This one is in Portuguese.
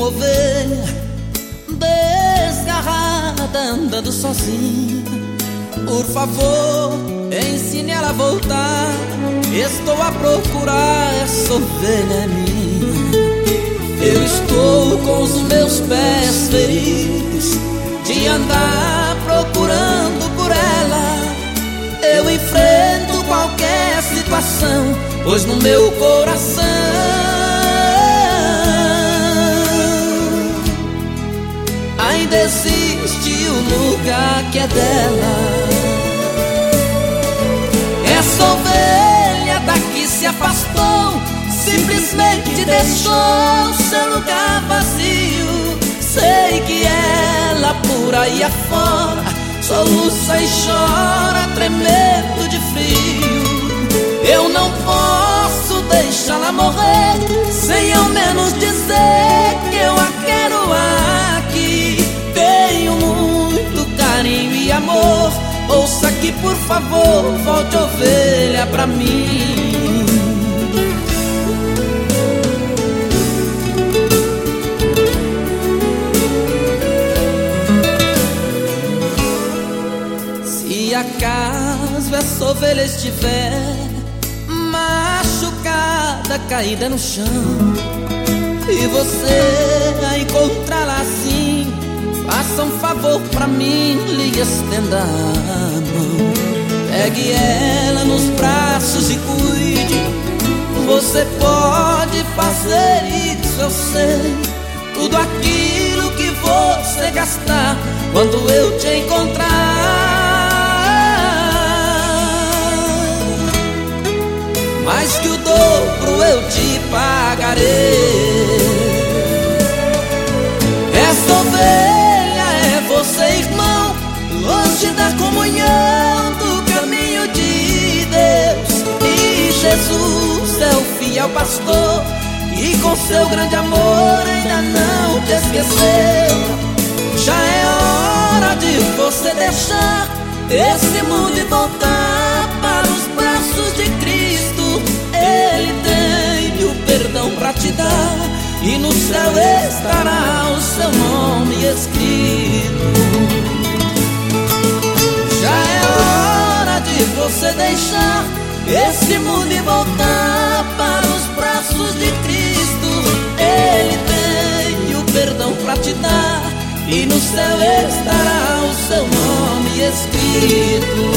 ovelha desgarrada andando sozinha. Por favor, ensine ela a voltar. Estou a procurar, essa ovelha é minha. Eu estou com os meus pés feridos de andar procurando por ela. Eu enfrento qualquer situação, pois no meu coração ainda existe o lugar que é dela. Essa ovelha daqui se afastou, simplesmente deixou seu lugar vazio. Sei que ela por aí afora soluça e chora, tremendo de frio. Eu não posso deixá-la morrer sem ao menos dizer que eu a quero aqui. Tenho muito carinho e amor. Ouça aqui, por favor, volte ovelha pra mim. Se acaso essa ovelha estiver machucada, caída no chão, e você a encontrá-la assim, faça um favor pra mim, lhe estenda a mão. Pegue ela nos braços e cuide. Você pode fazer isso, eu sei. Tudo aquilo que você gastar quando eu te encontrar, mais que o dobro eu te pagarei. Essa ovelha é você, irmão, longe da comunhão do caminho de Deus. E Jesus é o fiel pastor, e com seu grande amor ainda não te esqueceu. Já é hora de você deixar esse mundo e voltar para os braços de Cristo. Ele tem o perdão pra te dar, e no céu estará o seu nome escrito. Já é hora de você deixar esse mundo e voltar para os braços de Cristo. Ele tem o perdão pra te dar, e no céu estará o seu nome escrito.